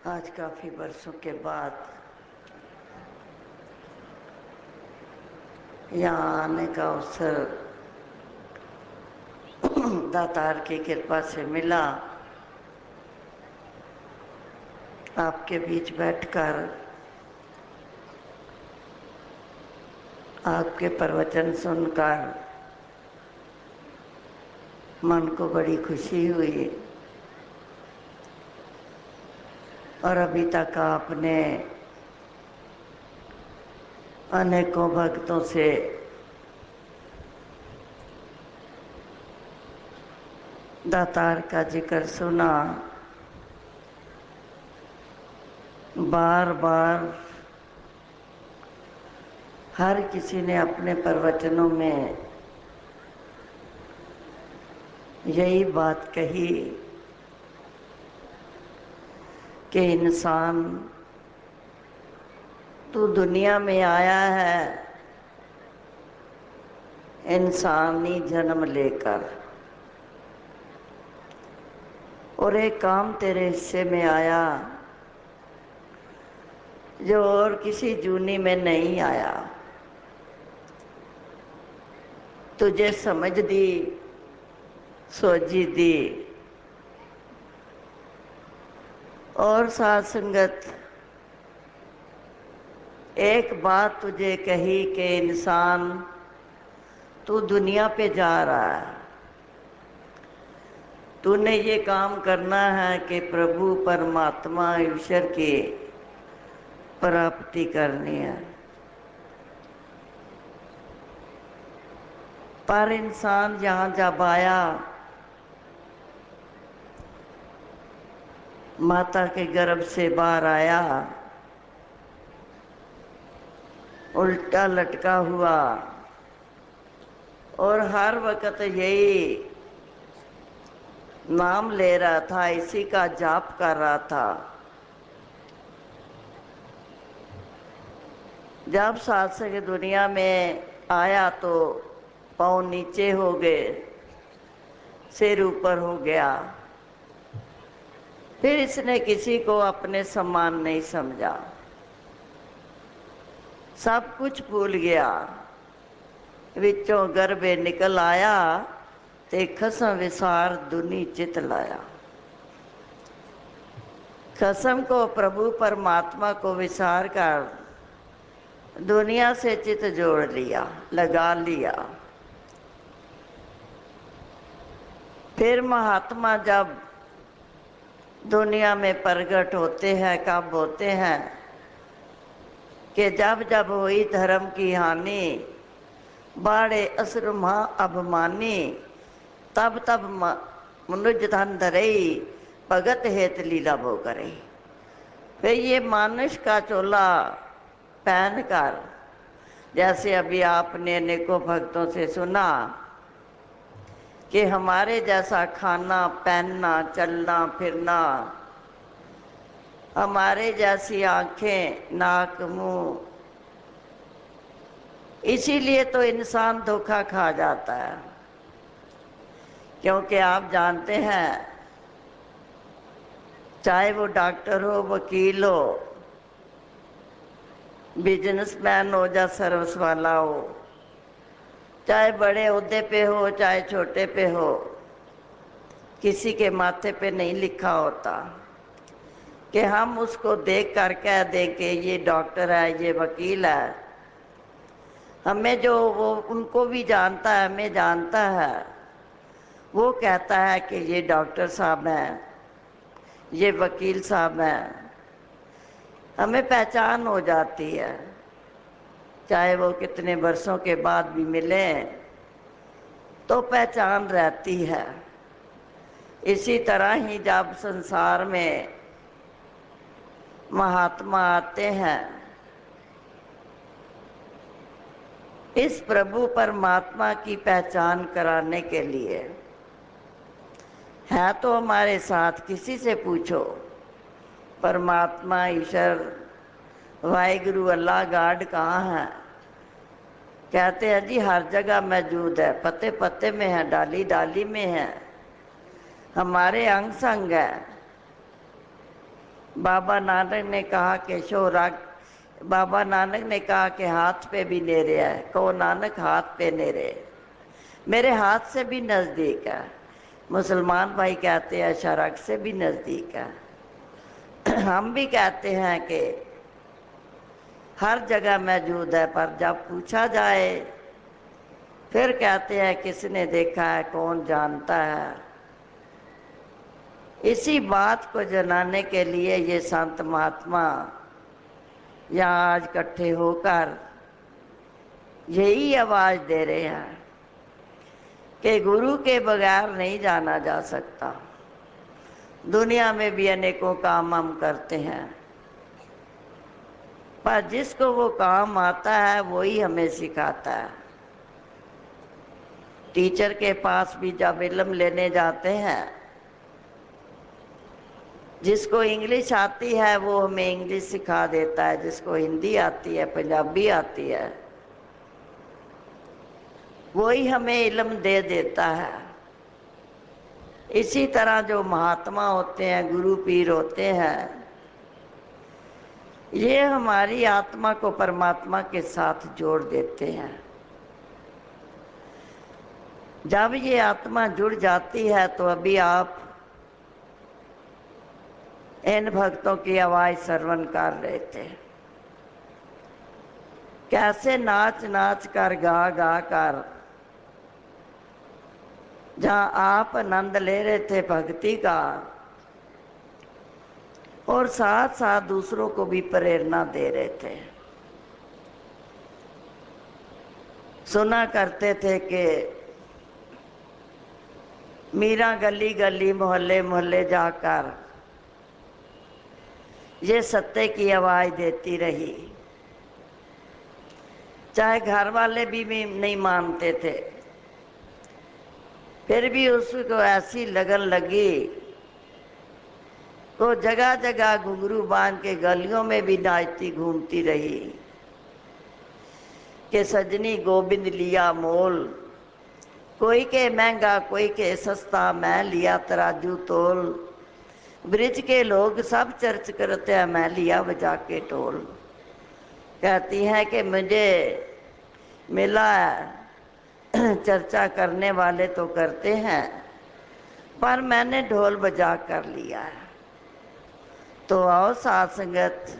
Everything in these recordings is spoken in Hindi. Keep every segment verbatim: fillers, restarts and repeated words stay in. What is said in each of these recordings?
आज काफ़ी वर्षों के बाद यहाँ आने का अवसर दातार की कृपा से मिला। आपके बीच बैठकर आपके प्रवचन सुनकर मन को बड़ी खुशी हुई। और अभी तक आपने अनेकों भक्तों से दातार का जिक्र सुना। बार बार हर किसी ने अपने प्रवचनों में यही बात कही कि इंसान तू दुनिया में आया है इंसानी जन्म लेकर, और एक काम तेरे हिस्से में आया जो और किसी जूनी में नहीं आया। तुझे समझ दी, सोझी दी। और साथ संगत एक बात तुझे कही कि इंसान तू दुनिया पे जा रहा है, तूने ये काम करना है कि प्रभु परमात्मा ईश्वर की प्राप्ति करनी है। पर इंसान यहाँ जब आया, माता के गर्भ से बाहर आया, उल्टा लटका हुआ, और हर वक्त यही नाम ले रहा था, इसी का जाप कर रहा था। जब सात से की दुनिया में आया तो पाँव नीचे हो गए, सिर ऊपर हो गया। फिर इसने किसी को अपने समान नहीं समझा, सब कुछ भूल गया। विचों गर्भे निकल आया ते खसम विसार दुनी चित लाया। खसम को, प्रभु परमात्मा को विसार कर दुनिया से चित जोड़ लिया, लगा लिया। फिर महात्मा जब दुनिया में प्रगट होते हैं, कब होते हैं कि जब जब हुई धर्म की हानि, बाड़े असुर महा अभिमानी, तब तब मनुज धन धरई, भगत हेत लीला वो करे। फिर ये मानुष का चोला पहन कर, जैसे अभी आपने अनेकों भक्तों से सुना कि हमारे जैसा खाना पहनना, चलना फिरना, हमारे जैसी आंखें, नाक, मुंह, इसीलिए तो इंसान धोखा खा जाता है। क्योंकि आप जानते हैं, चाहे वो डॉक्टर हो, वकील हो, बिजनेसमैन हो या सर्विस वाला हो, चाहे बड़े ओहदे पे हो चाहे छोटे पे हो, किसी के माथे पे नहीं लिखा होता कि हम उसको देख कर कह दें कि ये डॉक्टर है, ये वकील है। हमें जो वो उनको भी जानता है, हमें जानता है, वो कहता है कि ये डॉक्टर साहब हैं, ये वकील साहब हैं। हमें पहचान हो जाती है, चाहे वो कितने वर्षों के बाद भी मिले तो पहचान रहती है। इसी तरह ही जब संसार में महात्मा आते हैं, इस प्रभु परमात्मा की पहचान कराने के लिए, है तो हमारे साथ, किसी से पूछो, परमात्मा ईश्वर वाहिगुरु अल्लाह गॉड कहाँ है? कहते हैं जी हर जगह मौजूद है, पत्ते पत्ते में है, डाली डाली में है, हमारे अंग संग है। बाबा नानक ने कहा कि शो राग बाबा नानक ने कहा कि हाथ पे भी नेरे है। कहो नानक हाथ पे नेरे, मेरे हाथ से भी नज़दीक है। मुसलमान भाई कहते हैं शरक से भी नज़दीक है। हम भी कहते हैं कि हर जगह मौजूद है, पर जब पूछा जाए फिर कहते हैं किसने देखा है, कौन जानता है। इसी बात को जनाने के लिए ये संत महात्मा यहाँ आज इकट्ठे होकर यही आवाज़ दे रहे हैं कि गुरु के बगैर नहीं जाना जा सकता। दुनिया में भी अनेकों काम हम करते हैं, पर जिसको वो काम आता है वही हमें सिखाता है। टीचर के पास भी जब इल्म लेने जाते हैं, जिसको इंग्लिश आती है वो हमें इंग्लिश सिखा देता है, जिसको हिंदी आती है, पंजाबी आती है, वही हमें इल्म दे देता है। इसी तरह जो महात्मा होते हैं, गुरु पीर होते हैं, ये हमारी आत्मा को परमात्मा के साथ जोड़ देते हैं। जब ये आत्मा जुड़ जाती है तो अभी आप इन भक्तों की आवाज़ श्रवण कर रहे थे, कैसे नाच नाच कर गा गा कर जहाँ आप आनंद ले रहे थे भक्ति का, और साथ साथ दूसरों को भी प्रेरणा दे रहे थे। सुना करते थे कि मीरा गली गली मोहल्ले मोहल्ले जाकर ये सत्य की आवाज़ देती रही, चाहे घर वाले भी, भी नहीं मानते थे, फिर भी उसको ऐसी लगन लगी तो जगह जगह घुंघरू बांध के गलियों में भी नाचती घूमती रही कि सजनी गोविंद लिया मोल, कोई के महंगा कोई के सस्ता, मैं लिया तराजू तोल, ब्रिज के लोग सब चर्च करते हैं, मैं लिया बजा के टोल। कहती हैं कि मुझे मिला चर्चा करने वाले तो करते हैं, पर मैंने ढोल बजा कर लिया है। तो आओ साथ संगत,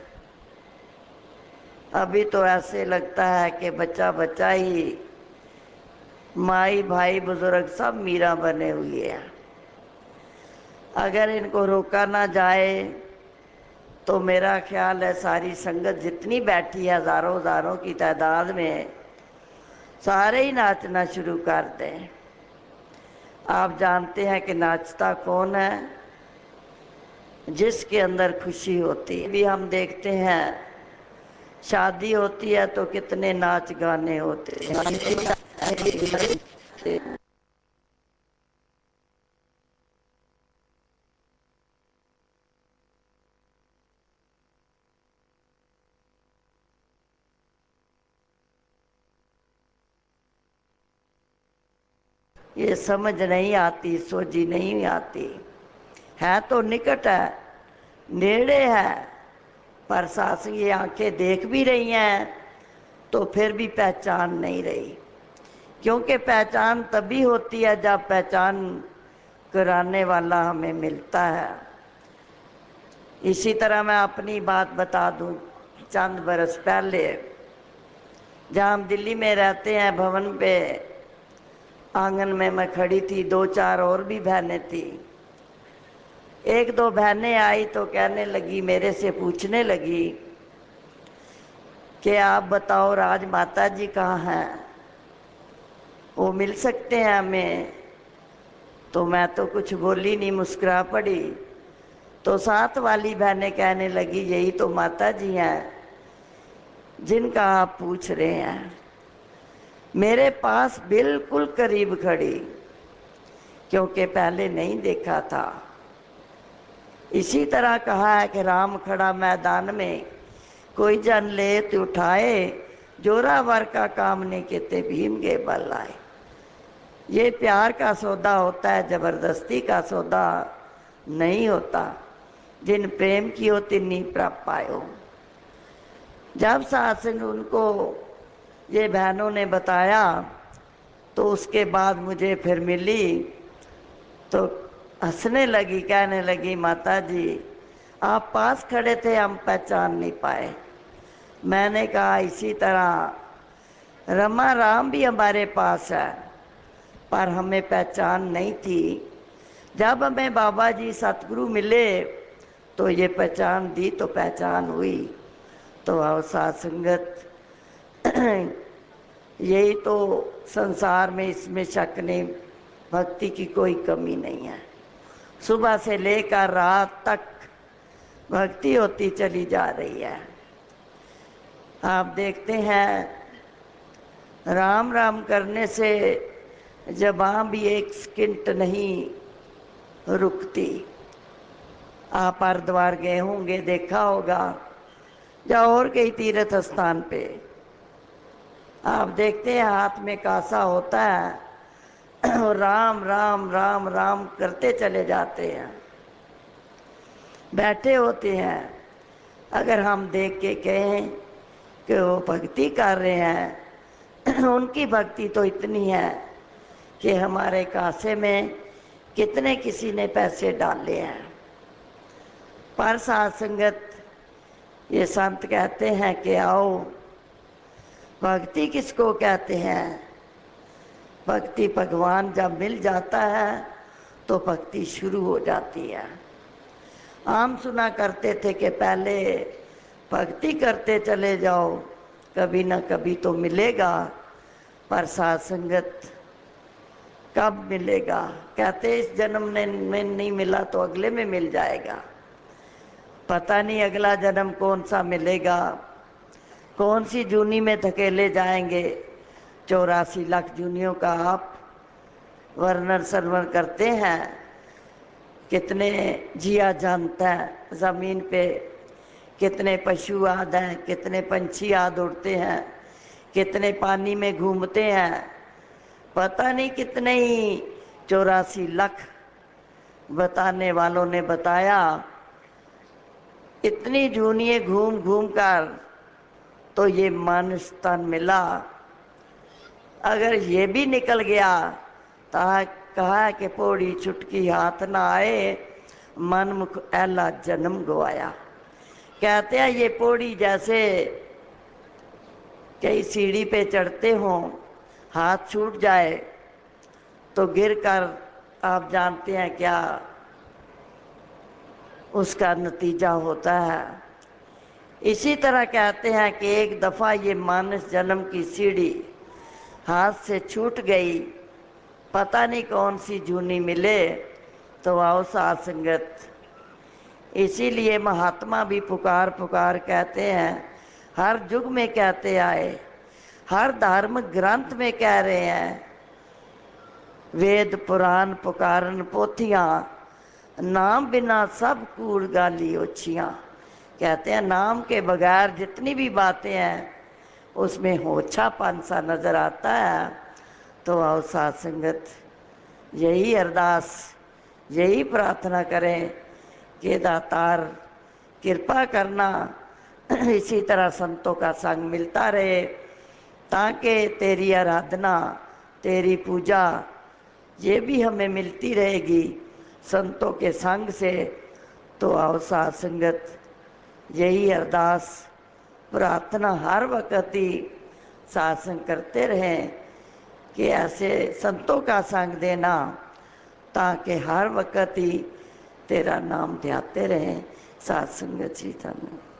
अभी तो ऐसे लगता है कि बच्चा बच्चा ही, माई भाई बुजुर्ग सब मीरा बने हुए हैं। अगर इनको रोका ना जाए तो मेरा ख्याल है सारी संगत जितनी बैठी है, हज़ारों हज़ारों की तादाद में, सारे ही नाचना शुरू कर दें। आप जानते हैं कि नाचता कौन है? जिसके अंदर खुशी होती है। भी हम देखते हैं शादी होती है तो कितने नाच गाने होते हैं। ये समझ नहीं आती, सोझी नहीं आती। है तो निकट है, नेड़े है, पर सास ये आंखें देख भी रही हैं तो फिर भी पहचान नहीं रही, क्योंकि पहचान तभी होती है जब पहचान कराने वाला हमें मिलता है। इसी तरह मैं अपनी बात बता दूं, चंद बरस पहले जहाँ हम दिल्ली में रहते हैं, भवन पे आंगन में मैं खड़ी थी, दो चार और भी बहनें थी। एक दो बहनें आई तो कहने लगी, मेरे से पूछने लगी कि आप बताओ राज माता जी कहाँ हैं, वो मिल सकते हैं हमें? तो मैं तो कुछ बोली नहीं, मुस्कुरा पड़ी। तो साथ वाली बहनें कहने लगी, यही तो माता जी हैं जिनका आप पूछ रहे हैं। मेरे पास बिल्कुल करीब खड़ी, क्योंकि पहले नहीं देखा था। इसी तरह कहा है कि राम खड़ा मैदान में, कोई जन ले तो उठाए, जोरावर का काम नहीं कहते भीम के बल आए। ये प्यार का सौदा होता है, जबरदस्ती का सौदा नहीं होता। जिन प्रेम कियो तिन्नी प्राप्त पायो। जब सत्संग उनको ये बहनों ने बताया तो उसके बाद मुझे फिर मिली तो हंसने लगी, कहने लगी माता जी आप पास खड़े थे, हम पहचान नहीं पाए। मैंने कहा इसी तरह रमा राम भी हमारे पास है पर हमें पहचान नहीं थी। जब हमें बाबा जी सतगुरु मिले तो ये पहचान दी तो पहचान हुई। तो आओ साथ संगत, यही तो संसार में, इसमें शक नहीं, भक्ति की कोई कमी नहीं है। सुबह से लेकर रात तक भक्ति होती चली जा रही है। आप देखते हैं राम राम करने से जबां भी एक सेकंड नहीं रुकती। आप हरिद्वार गए होंगे, देखा होगा, या और कई तीर्थ स्थान पे आप देखते हैं हाथ में कासा होता है और राम राम राम राम करते चले जाते हैं, बैठे होते हैं। अगर हम देख के कहें कि वो भक्ति कर रहे हैं, उनकी भक्ति तो इतनी है कि हमारे कासे में कितने किसी ने पैसे डाले हैं। पर साध संगत, ये संत कहते हैं कि आओ, भक्ति किसको कहते हैं? भक्ति भगवान जब मिल जाता है तो भक्ति शुरू हो जाती है। आम सुना करते थे कि पहले भक्ति करते चले जाओ, कभी ना कभी तो मिलेगा। पर साध संगत कब मिलेगा? कहते इस जन्म में नहीं मिला तो अगले में मिल जाएगा। पता नहीं अगला जन्म कौन सा मिलेगा, कौन सी जूनी में धकेले जाएंगे। चौरासी लाख जूनियों का आप वर्णन सरवण करते हैं। कितने जिया जानता है ज़मीन पे, कितने पशु आद हैं, कितने पंछी आद उड़ते हैं, कितने पानी में घूमते हैं, पता नहीं कितने ही चौरासी लाख बताने वालों ने बताया। इतनी जूनिये घूम घूम कर तो ये मानस तन मिला। अगर ये भी निकल गया तो कहा कि पौड़ी छुटकी हाथ ना आए, मन मुख ऐला जन्म गवाया। कहते हैं ये पौड़ी जैसे कई सीढ़ी पे चढ़ते हों, हाथ छूट जाए तो गिर कर आप जानते हैं क्या उसका नतीजा होता है। इसी तरह कहते हैं कि एक दफ़ा ये मानस जन्म की सीढ़ी हाथ से छूट गई, पता नहीं कौन सी जूनी मिले। तो आओ साध संगत, इसीलिए महात्मा भी पुकार पुकार कहते हैं, हर युग में कहते आए, हर धार्मिक ग्रंथ में कह रहे हैं, वेद पुराण पुकारन पोथियां, नाम बिना सब कूड़ गाली ओछियां। कहते हैं नाम के बगैर जितनी भी बातें हैं उसमें होछापन सा नजर आता है। तो आओ साध संगत, यही अरदास, यही प्रार्थना करें कि दातार कृपा करना, इसी तरह संतों का संग मिलता रहे ताकि तेरी आराधना, तेरी पूजा ये भी हमें मिलती रहेगी संतों के संग से। तो आओ साध संगत, यही अरदास प्रार्थना हर वक्त ही साधन करते रहें कि ऐसे संतों का संग देना ताकि हर वक्त ही तेरा नाम ध्याते रहें। साध संगत जी धन्यवाद।